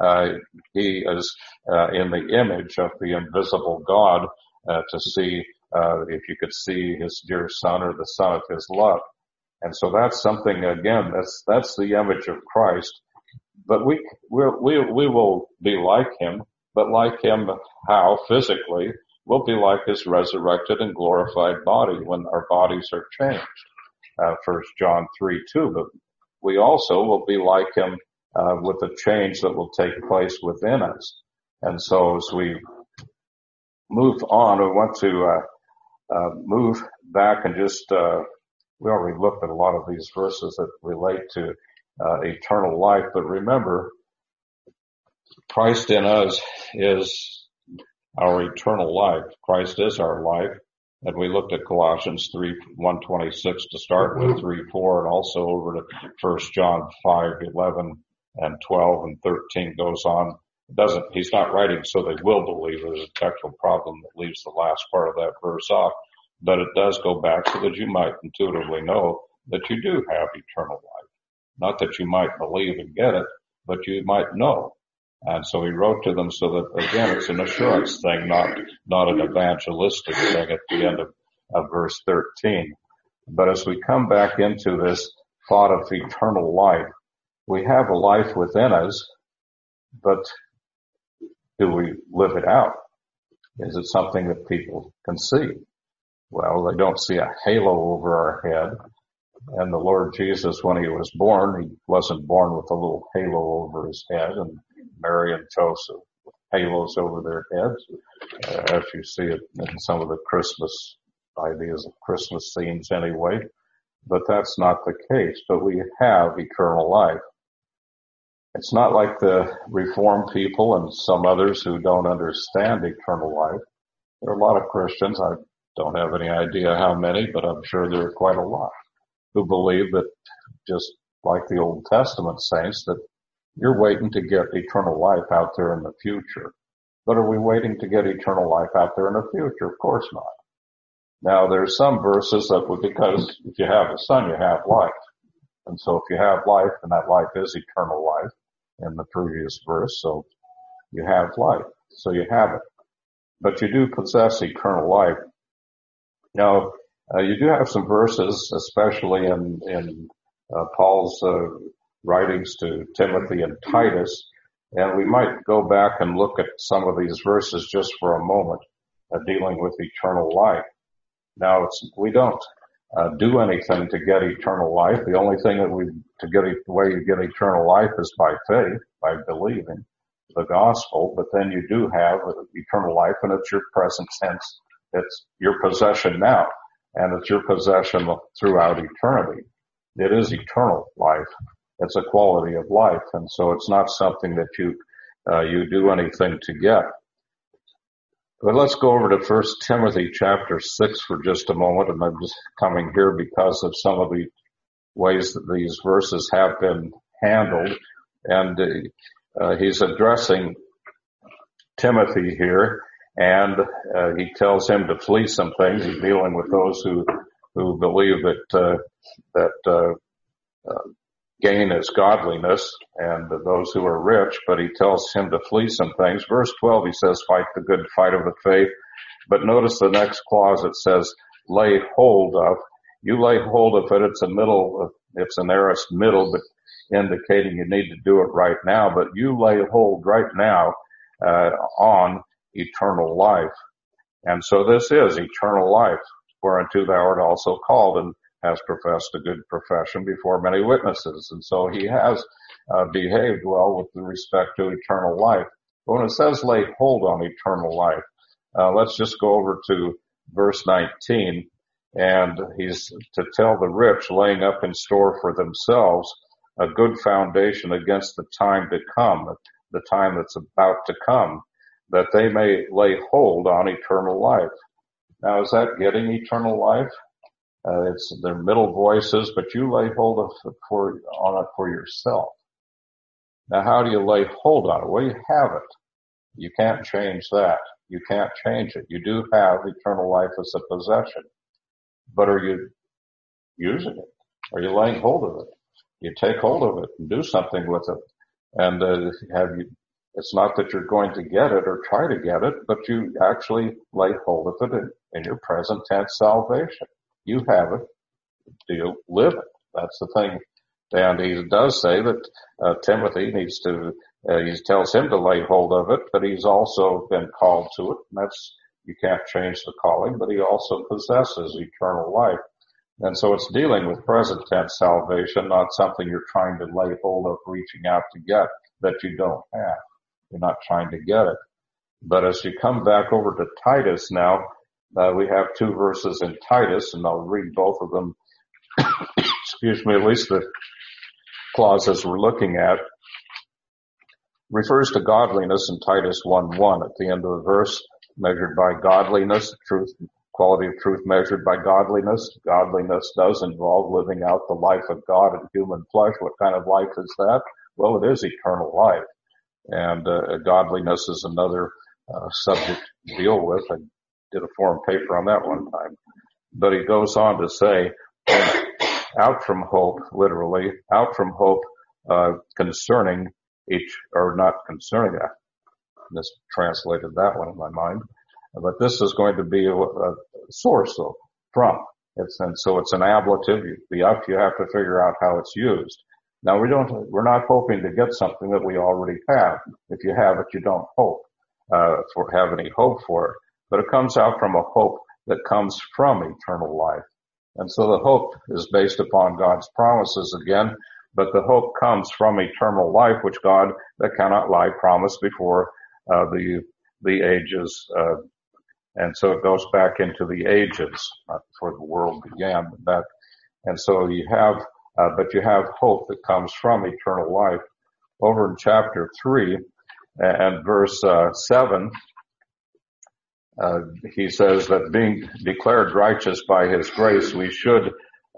He is in the image of the invisible God, to see if you could see his dear son or the son of his love. And so that's something, again, that's the image of Christ. But we will be like him, but like him how? Physically, we'll be like his resurrected and glorified body when our bodies are changed. 1 John 3:2. But we also will be like him with the change that will take place within us. And so as we move on, we want to move back and just, we already looked at a lot of these verses that relate to eternal life, but remember, Christ in us is our eternal life. Christ is our life. And we looked at Colossians 3:126 to start with, 3:4, and also over to 1 John 5:11 and 12 and 13 goes on. He's not writing so they will believe. There's a technical problem that leaves the last part of that verse off. But it does go back so that you might intuitively know that you do have eternal life. Not that you might believe and get it, but you might know. And so he wrote to them so that, again, it's an assurance thing, not an evangelistic thing at the end of verse 13. But as we come back into this thought of eternal life, we have a life within us, but do we live it out? Is it something that people can see? Well, they don't see a halo over our head. And the Lord Jesus, when he was born, he wasn't born with a little halo over his head, and Mary and Joseph with halos over their heads, as you see it in some of the Christmas ideas of Christmas scenes anyway. But that's not the case. But we have eternal life. It's not like the Reformed people and some others who don't understand eternal life. There are a lot of Christians, I don't have any idea how many, but I'm sure there are quite a lot, who believe that, just like the Old Testament saints, that you're waiting to get eternal life out there in the future. But are we waiting to get eternal life out there in the future? Of course not. Now, there's some verses that would, because if you have the Son, you have life. And so if you have life, and that life is eternal life in the previous verse, so you have life. So you have it. But you do possess eternal life. Now, you do have some verses, especially in Paul's writings to Timothy and Titus, and we might go back and look at some of these verses just for a moment, dealing with eternal life. Now, we don't do anything to get eternal life. The only thing the way you get eternal life is by faith, by believing the gospel. But then you do have eternal life, and it's your present tense. It's your possession now, and it's your possession throughout eternity. It is eternal life. It's a quality of life, and so it's not something that you do anything to get. But let's go over to 1 Timothy chapter 6 for just a moment, and I'm just coming here because of some of the ways that these verses have been handled, and he's addressing Timothy here. And he tells him to flee some things. He's dealing with those who believe that gain is godliness, and those who are rich. But he tells him to flee some things. Verse 12, he says, "Fight the good fight of the faith." But notice the next clause. It says, "Lay hold of." You lay hold of it. It's an aorist middle, but indicating you need to do it right now. But you lay hold right now on eternal life. And so this is eternal life, whereunto thou art also called, and has professed a good profession before many witnesses. And so he has behaved well with respect to eternal life. But when it says lay hold on eternal life, let's just go over to verse 19. And he's to tell the rich, laying up in store for themselves a good foundation against the time to come, the time that's about to come, that they may lay hold on eternal life. Now, is that getting eternal life? It's their middle voices, but you lay hold on it for yourself. Now, how do you lay hold on it? Well, you have it. You can't change that. You can't change it. You do have eternal life as a possession. But are you using it? Are you laying hold of it? you take hold of it and do something with it. And it's not that you're going to get it or try to get it, but you actually lay hold of it in your present tense salvation. You have it. Do you live it? That's the thing. And he does say that Timothy needs to, he tells him to lay hold of it, but he's also been called to it. And that's, you can't change the calling, but he also possesses eternal life. And so it's dealing with present tense salvation, not something you're trying to lay hold of, reaching out to get that you don't have. You're not trying to get it. But as you come back over to Titus now, we have 2 verses in Titus, and I'll read both of them. Excuse me, at least the clauses we're looking at. Refers to godliness in Titus 1:1 at the end of the verse, measured by godliness, truth, quality of truth measured by godliness. Godliness does involve living out the life of God in human flesh. What kind of life is that? Well, it is eternal life. And godliness is another subject to deal with. I did a forum paper on that one time. But he goes on to say, out from hope, literally, out from hope concerning each, or not concerning that. Mistranslated that one in my mind. But this is going to be a source of from. And so it's an ablative. You have to figure out how it's used. Now we're not hoping to get something that we already have. If you have it, you don't have any hope for it. But it comes out from a hope that comes from eternal life. And so the hope is based upon God's promises again, but the hope comes from eternal life, which God, that cannot lie, promised before the ages. And so it goes back into the ages, not before the world began. And so you have, but you have hope that comes from eternal life. Over in chapter 3 and verse 7, he says that being declared righteous by his grace, we should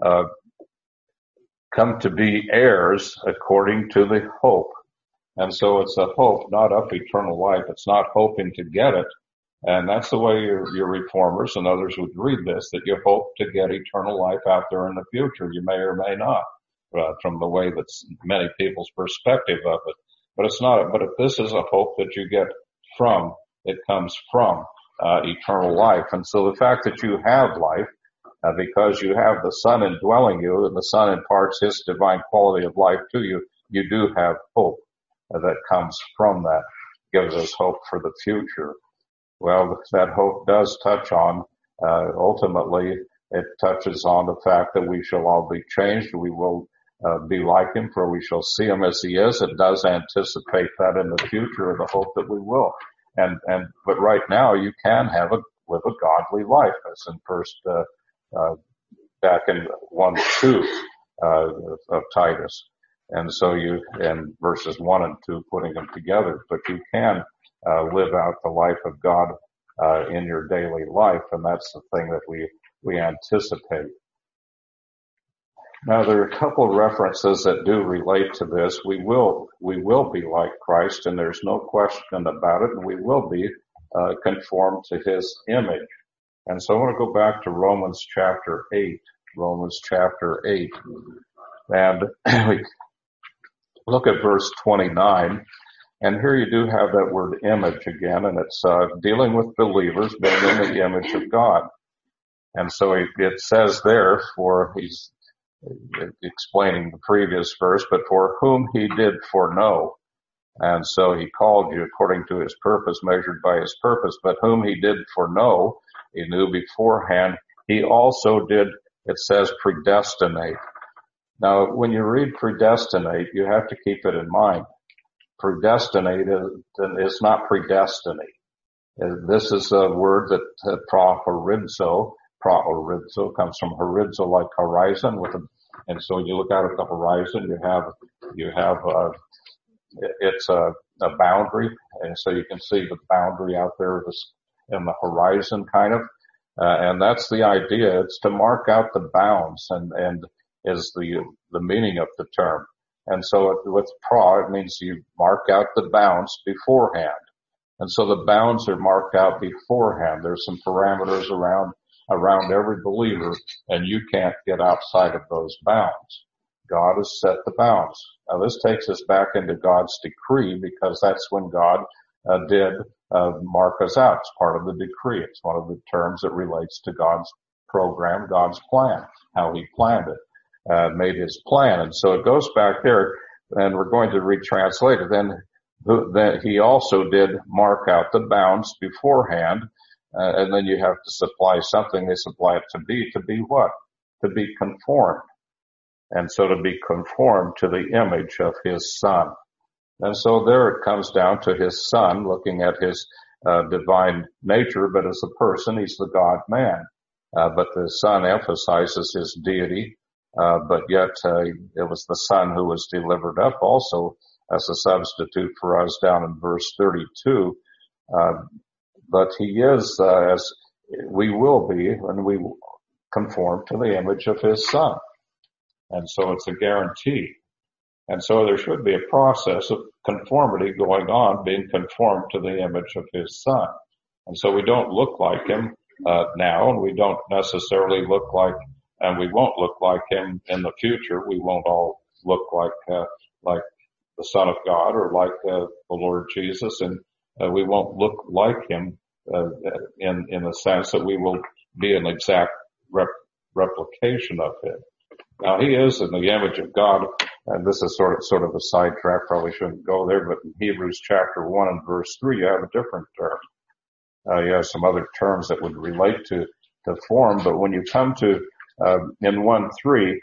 come to be heirs according to the hope. And so it's a hope, not of eternal life. It's not hoping to get it. And that's the way your reformers and others would read this, that you hope to get eternal life out there in the future. You may or may not, from the way that's many people's perspective of it. But it's not, but if this is a hope that you get from, it comes from eternal life. And so the fact that you have life, because you have the Son indwelling you, and the Son imparts his divine quality of life to you, you do have hope that comes from that, gives us hope for the future. Well, that hope does touch on, ultimately, it touches on the fact that we shall all be changed. We will be like him, for we shall see him as he is. It does anticipate that in the future, the hope that we will. But right now you can live a godly life, as in first, back in 1:2, of Titus. And so in verses 1 and 2, putting them together, but you can, live out the life of God, in your daily life. And that's the thing that we anticipate. Now there are a couple of references that do relate to this. We will be like Christ, and there's no question about it, and we will be conformed to his image. And so I want to go back to Romans chapter 8. And we look at verse 29. And here you do have that word image again, and it's dealing with believers being in the image of God. And so it says there, he's explaining the previous verse, but for whom he did foreknow. And so he called you according to his purpose, measured by his purpose. But whom he did foreknow, he knew beforehand. He also did, it says, predestinate. Now, when you read predestinate, you have to keep it in mind. Predestinate is not predestiny. This is a word that prohorizo comes from horizo, like horizon, and so you look out at the horizon, you have it's a boundary, and so you can see the boundary out there in the horizon kind of, and that's the idea. It's to mark out the bounds, and is the meaning of the term. And so with it means you mark out the bounds beforehand. And so the bounds are marked out beforehand. There's some parameters around every believer, and you can't get outside of those bounds. God has set the bounds. Now this takes us back into God's decree, because that's when God did mark us out. It's part of the decree. It's one of the terms that relates to God's program, God's plan, how he planned it, made his plan. And so it goes back there, and we're going to retranslate it. Then he also did mark out the bounds beforehand, and then you have to supply something. They supply it to be what? To be conformed. And so to be conformed to the image of his Son. And so there it comes down to his Son, looking at his divine nature, but as a person, he's the God-man. But the Son emphasizes his deity, but yet it was the Son who was delivered up also as a substitute for us down in verse 32. But he is, as we will be when we conform to the image of his Son. And so it's a guarantee. And so there should be a process of conformity going on, being conformed to the image of his Son. And so we don't look like him now, and we don't necessarily look like, and we won't look like him in the future. We won't all look like the Son of God or like the Lord Jesus, and we won't look like him in the sense that we will be an exact replication of him. Now he is in the image of God, and this is sort of a sidetrack, probably shouldn't go there, but in Hebrews chapter 1 and verse 3, you have a different term. You have some other terms that would relate to form, but when you come to in 1:3,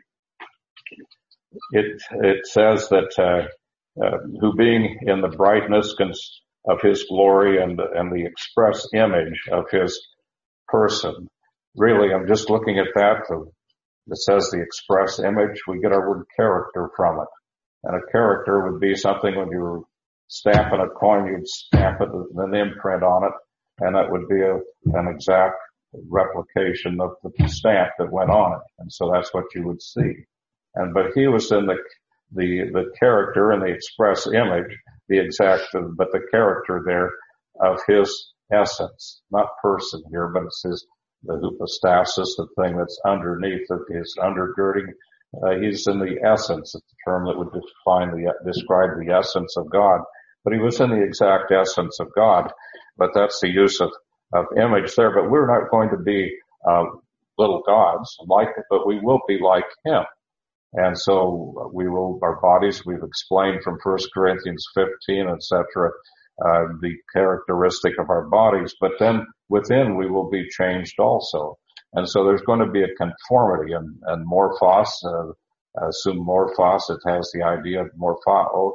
it says that who being in the brightness of his glory and the express image of his person. Really, I'm just looking at that. It says the express image. We get our word character from it. And a character would be something when you were stamping a coin, you'd stamp it with an imprint on it, and that would be an exact replication of the stamp that went on it. And so that's what you would see. But he was in the character and the express image, but the character there of his essence, not person here, but it's the hypostasis, the thing that's underneath of his undergirding. He's in the essence. It's a term that would describe the essence of God. But he was in the exact essence of God. But that's the use of image there. But we're not going to be little gods like it, but we will be like him. And so our bodies, we've explained from 1 Corinthians 15, etc., the characteristic of our bodies, but then within we will be changed also. And so there's going to be a conformity, and morphos, assume morphos, it has the idea of morphos,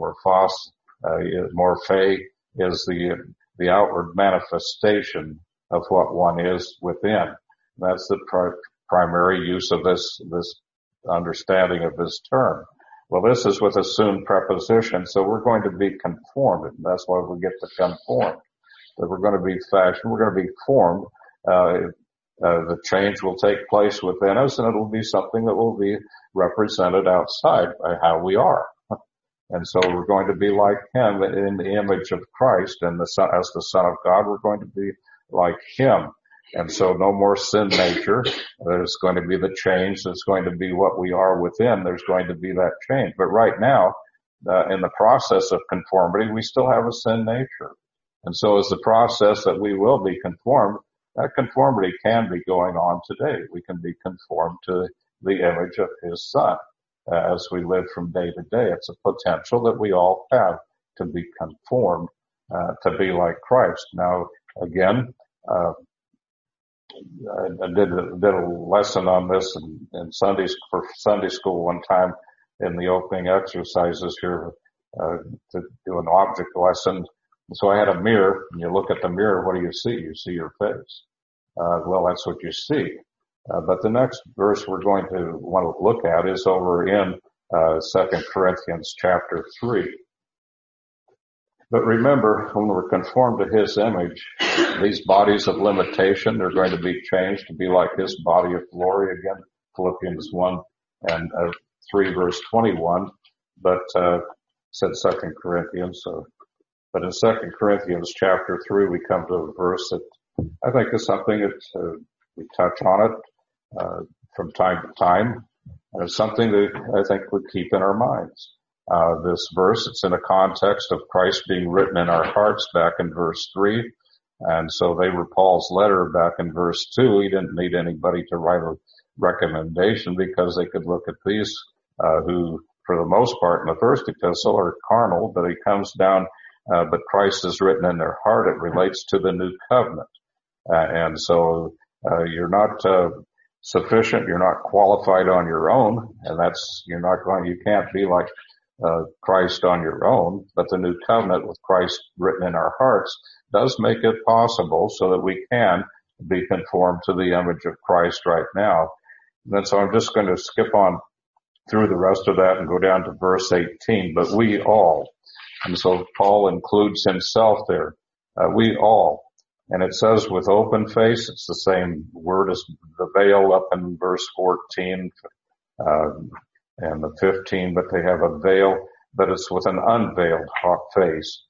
morphe is the outward manifestation of what one is within. That's the primary use of this understanding of this term. Well, this is with assumed preposition, so we're going to be conformed, and that's why we get to conform. That we're going to be fashioned, we're going to be formed. The change will take place within us, and it'll be something that will be represented outside by how we are. And so we're going to be like him in the image of Christ, and as the Son of God, we're going to be like him. And so no more sin nature. There's going to be the change. There's going to be what we are within. There's going to be that change. But right now, in the process of conformity, we still have a sin nature. And so as the process that we will be conformed, that conformity can be going on today. We can be conformed to the image of his Son as we live from day to day. It's a potential that we all have to be conformed, to be like Christ. Now, again, I did a lesson on this in Sunday school one time in the opening exercises here to do an object lesson. So I had a mirror, and you look at the mirror, what do you see? You see your face. Well, that's what you see. But the next verse we're going to want to look at is over in 2 Corinthians chapter 3. But remember, when we're conformed to his image, these bodies of limitation, they're going to be changed to be like his body of glory again. Philippians 1 and 3 verse 21. But said 2 Corinthians. But in 2 Corinthians chapter 3, we come to a verse that I think is something that we touch on it from time to time. And it's something that I think we keep in our minds. This verse, it's in a context of Christ being written in our hearts back in verse 3. And so they were Paul's letter back in verse 2. He didn't need anybody to write a recommendation because they could look at these who, for the most part, in the first epistle are carnal, but he comes down, but Christ is written in their heart. It relates to the new covenant. And so you're not sufficient. You're not qualified on your own, and you can't be like Christ on your own. But the new covenant with Christ written in our hearts does make it possible so that we can be conformed to the image of Christ right now. And so I'm just going to skip on through the rest of that and go down to verse 18. But we all, and so Paul includes himself there. We all. And it says with open face, it's the same word as the veil up in verse 14 and the 15, but they have a veil, but it's with an unveiled face.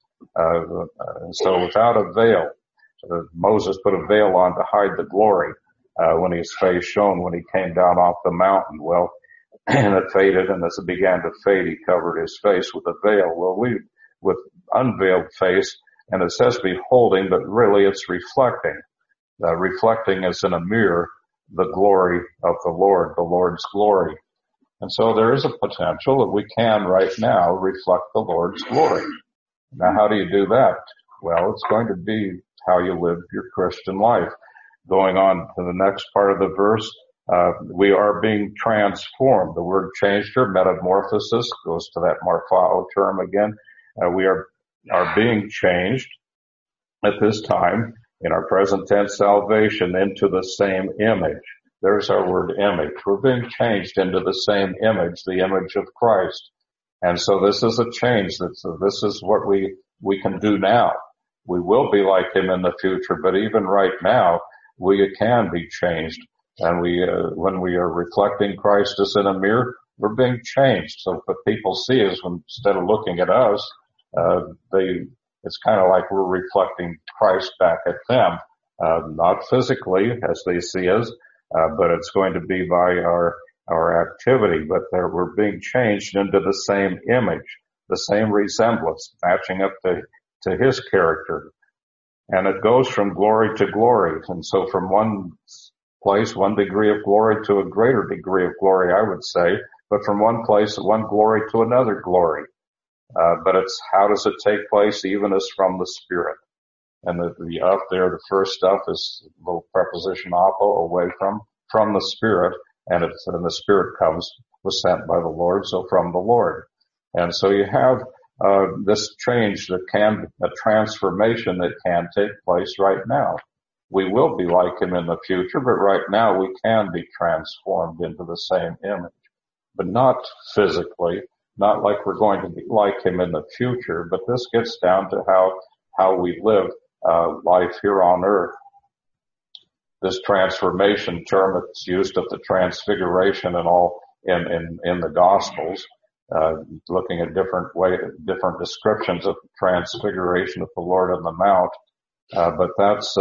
So without a veil, Moses put a veil on to hide the glory when his face shone when he came down off the mountain. Well, and it faded, and as it began to fade, he covered his face with a veil. Well, we, with unveiled face, and it says beholding, but really it's reflecting. Reflecting is in a mirror the glory of the Lord's glory. And so there is a potential that we can right now reflect the Lord's glory. Now, how do you do that? Well, it's going to be how you live your Christian life. Going on to the next part of the verse, we are being transformed. The word changed here, metamorphosis, goes to that morphao term again. We are being changed at this time in our present tense salvation into the same image. There's our word image. We're being changed into the same image, the image of Christ. And so this is a change. This is what we can do now. We will be like him in the future, but even right now, we can be changed. And when we are reflecting Christ as in a mirror, we're being changed. So what people see is instead of looking at us, it's kind of like we're reflecting Christ back at them, not physically as they see us, but it's going to be by our activity, but we're being changed into the same image, the same resemblance, matching up to his character. And it goes from glory to glory. And so from one place, one degree of glory to a greater degree of glory, I would say, but from one place, one glory to another glory. But it's how does it take place, even as from the Spirit. And the up there, the first stuff is a little preposition apo, away from the Spirit, and the Spirit was sent by the Lord, so from the Lord. And so you have this change a transformation that can take place right now. We will be like him in the future, but right now we can be transformed into the same image, but not physically. Not like we're going to be like him in the future, but this gets down to how we live life here on earth. This transformation term, it's used of the transfiguration and all in the Gospels, looking at different descriptions of transfiguration of the Lord on the Mount. But that's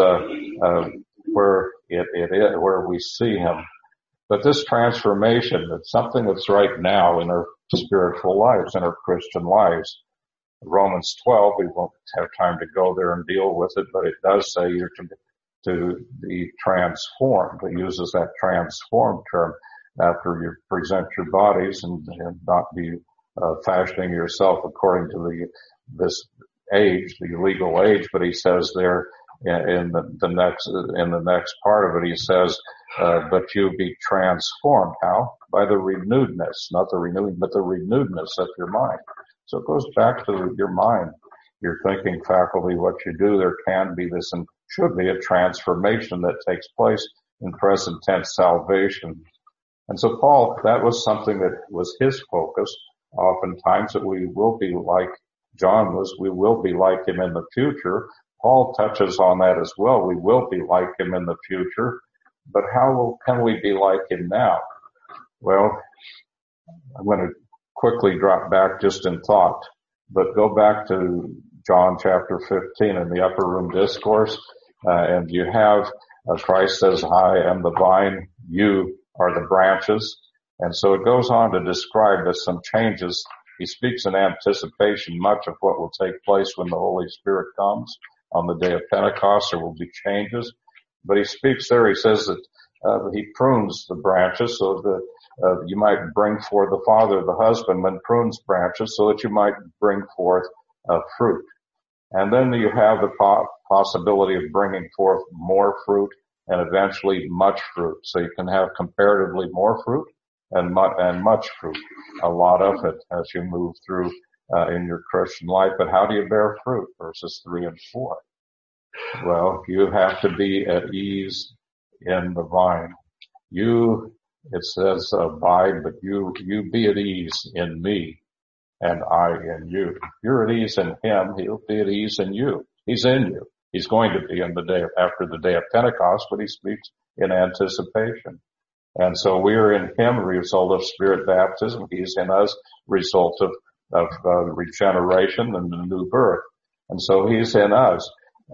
where it is, where we see him. But this transformation, it's something that's right now in our spiritual lives, in our Christian lives. Romans 12, we won't have time to go there and deal with it, but it does say you're to be transformed. It uses that transformed term after you present your bodies and not be fashioning yourself according to this age, the legal age. But he says there in the next part of it, he says, but you be transformed. How? By the renewedness, not the renewing, but the renewedness of your mind. So it goes back to your mind, your thinking faculty, what you do. There can be this and should be a transformation that takes place in present tense salvation. And so Paul, that was something that was his focus. Oftentimes that we will be like John was, we will be like him in the future. Paul touches on that as well. We will be like him in the future. But how can we be like him now? Well, I'm going to quickly drop back just in thought, but go back to John chapter 15 in the upper room discourse, and you have Christ says, I am the vine, you are the branches. And so it goes on to describe there's some changes. He speaks in anticipation much of what will take place when the Holy Spirit comes on the day of Pentecost. There will be changes. But he speaks there, he says that he prunes the branches so that you might bring forth, the father, the husbandman prunes branches so that you might bring forth fruit. And then you have the possibility of bringing forth more fruit and eventually much fruit. So you can have comparatively more fruit and much fruit, a lot of it as you move through in your Christian life. But how do you bear fruit? Verses 3 and 4. Well, you have to be at ease in the vine. It says abide, but you be at ease in me and I in you. You're at ease in him, he'll be at ease in you. He's in you. He's going to be in the day after the day of Pentecost, but he speaks in anticipation. And so we are in him, result of spirit baptism. He's in us, result of regeneration and the new birth. And so he's in us.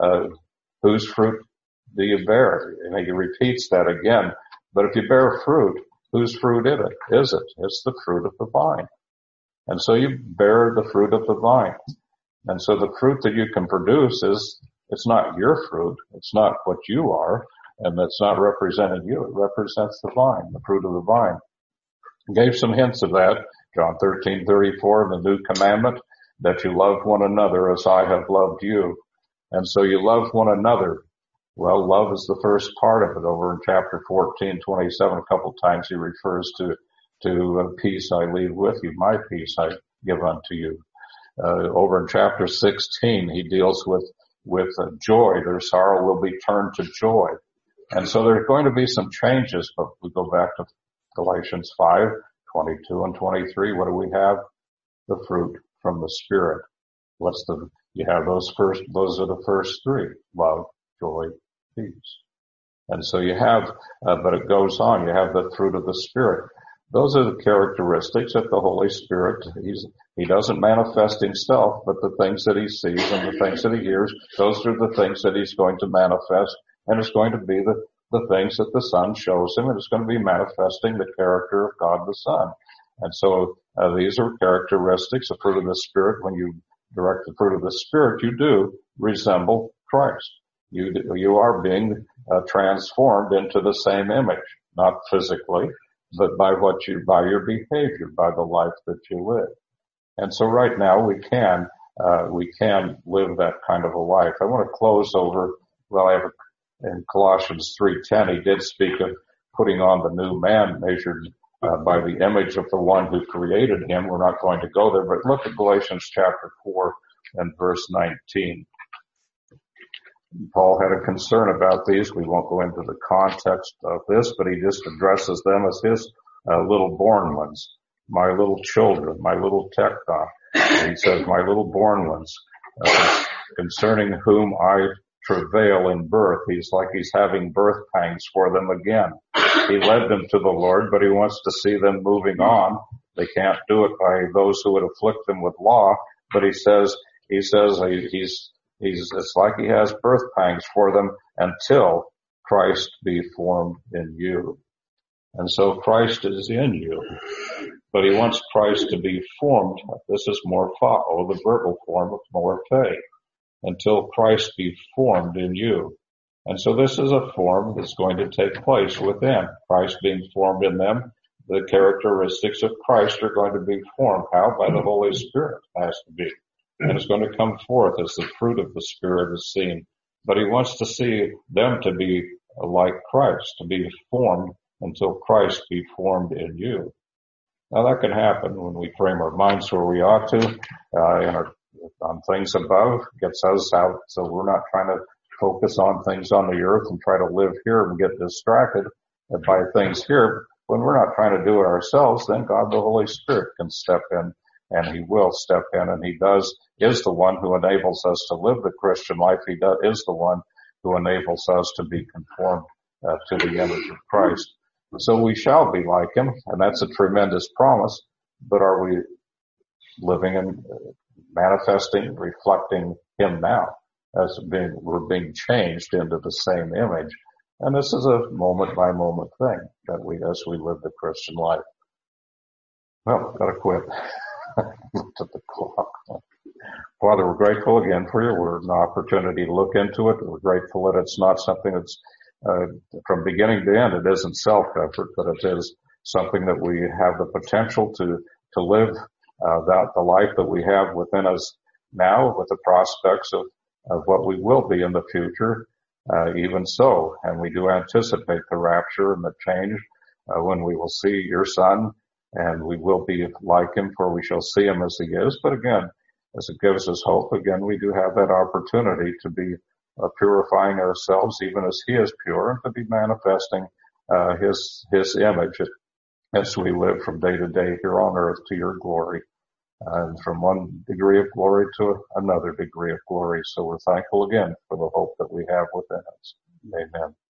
Whose fruit do you bear? And he repeats that again. But if you bear fruit, whose fruit is it? It's the fruit of the vine. And so you bear the fruit of the vine. And so the fruit that you can produce it's not your fruit. It's not what you are. And that's not representing you. It represents the vine, the fruit of the vine. He gave some hints of that. John 13:34, the new commandment, that you love one another as I have loved you. And so you love one another. Well, love is the first part of it. Over in chapter 14:27, a couple times he refers to peace I leave with you, my peace I give unto you. Over in chapter 16, he deals with joy. Their sorrow will be turned to joy. And so there's going to be some changes, but we go back to Galatians 5:22 and 23. What do we have? The fruit from the Spirit. You have those are the first three: love, joy, peace. And so you have, but it goes on, you have the fruit of the Spirit. Those are the characteristics that the Holy Spirit, he doesn't manifest himself, but the things that he sees and the things that he hears, those are the things that he's going to manifest. And it's going to be the things that the Son shows him, and it's going to be manifesting the character of God the Son. And so these are characteristics, the fruit of the Spirit. When you direct the fruit of the Spirit, you do resemble Christ. You are being transformed into the same image, not physically, but by your behavior, by the life that you live. And so right now we can live that kind of a life. I want to close in Colossians 3:10, he did speak of putting on the new man measured by the image of the one who created him. We're not going to go there, but look at Galatians chapter 4 and verse 19. Paul had a concern about these. We won't go into the context of this, but he just addresses them as his little born ones, my little children, my little tekton. He says, my little born ones, concerning whom I travail in birth. He's having birth pangs for them again. He led them to the Lord, but he wants to see them moving on. They can't do it by those who would afflict them with law, but he says it's like he has birth pangs for them until Christ be formed in you. And so Christ is in you, but he wants Christ to be formed. This is morphao, the verbal form of morphe, until Christ be formed in you. And so this is a form that's going to take place within. Christ being formed in them, the characteristics of Christ are going to be formed. How? By the Holy Spirit has to be. And it's going to come forth as the fruit of the Spirit is seen. But he wants to see them to be like Christ, to be formed until Christ be formed in you. Now that can happen when we frame our minds where we ought to, on things above, gets us out. So we're not trying to focus on things on the earth and try to live here and get distracted by things here. When we're not trying to do it ourselves, then God the Holy Spirit can step in, and he will step in, and is the one who enables us to live the Christian life. Is the one who enables us to be conformed to the image of Christ. So we shall be like him, and that's a tremendous promise. But are we living and manifesting, reflecting him now as we're being changed into the same image? And this is a moment by moment thing that as we live the Christian life. Well, gotta quit. Looked at the clock. Father, we're grateful again for your word and the opportunity to look into it. We're grateful that it's not something that's from beginning to end. It isn't self-effort, but it is something that we have the potential to live the life that we have within us now, with the prospects of what we will be in the future. Even so, and we do anticipate the rapture and the change when we will see your Son, and we will be like him, for we shall see him as he is. But again, as it gives us hope, again, we do have that opportunity to be purifying ourselves even as he is pure, and to be manifesting his image as we live from day to day here on earth to your glory, and from one degree of glory to another degree of glory. So we're thankful again for the hope that we have within us. Amen.